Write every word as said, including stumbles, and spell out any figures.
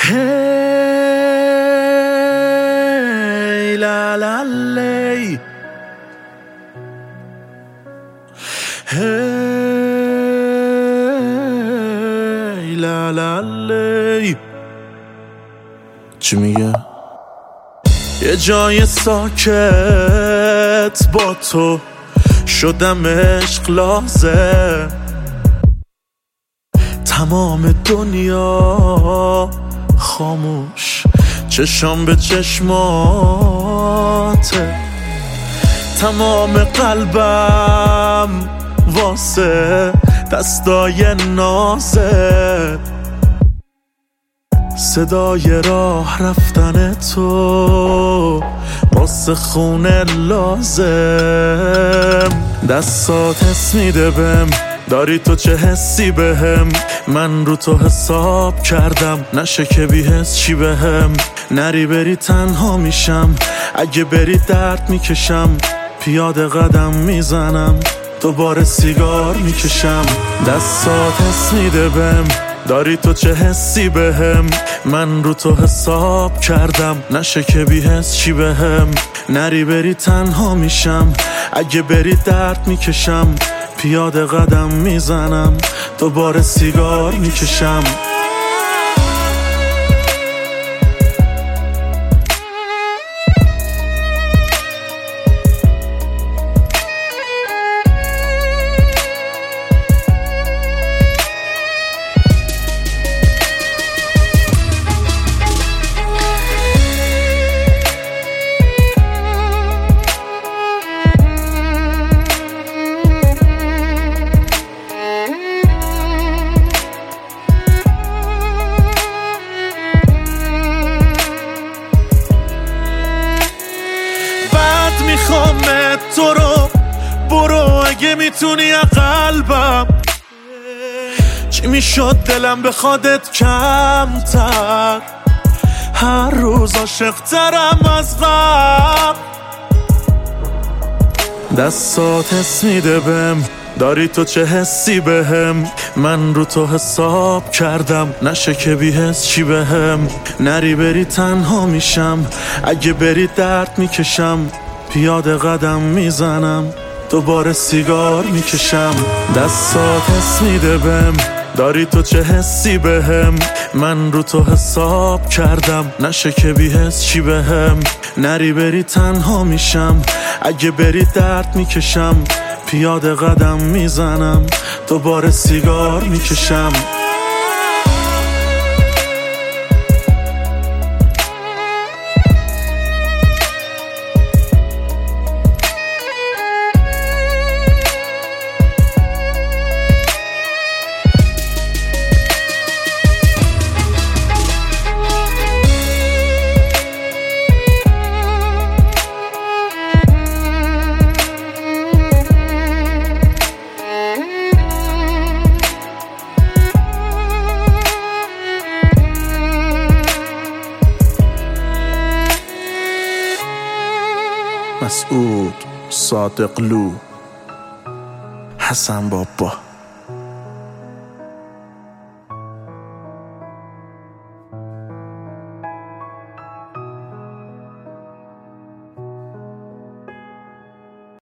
هی لا لا لی هی لا لا لی. چی میگه؟ یه جای ساکت با تو شدم عشق لازم، تمام دنیا خاموش، چشام به چشماته، تمام قلبم واسه دستای نازت، صدای راه رفتن تو واسه خونه لازم. دستات حس میده بهم، داری تو چه حسی بهم، من رو تو حساب کردم، نشه که بی حس چی بهم. نری بری تنها میشم، اگه بری درد میکشم، پیاده قدم میزنم، دوباره سیگار میکشم. دستات حس میده بهم، داری تو چه حسی بهم، من رو تو حساب کردم، نشه که بی حس چی بهم. نری بری تنها میشم، اگه بری درد میکشم، پیاده قدم میزنم، دوباره سیگار میکشم. میخوامت تو رو، برو اگه میتونی قلبم. چی میشد دلم بخوادت کمتر، هر روز عاشق‌ترم از قبل. دستات حس میده بهم، داری تو چه حسی بهم، من رو تو حساب کردم، نشه که بی حس چی بهم. نری بری تنها میشم، اگه بری درد میکشم، پیاده قدم میزنم، دوباره سیگار میکشم. دستات حس میده بهم، داری تو چه حسی بهم، من رو تو حساب کردم، نشه که بی حس چی بهم. نری بری تنها میشم، اگه بری درد میکشم، پیاده قدم میزنم، دوباره سیگار میکشم. مسعود صادقلو، حسن بابا.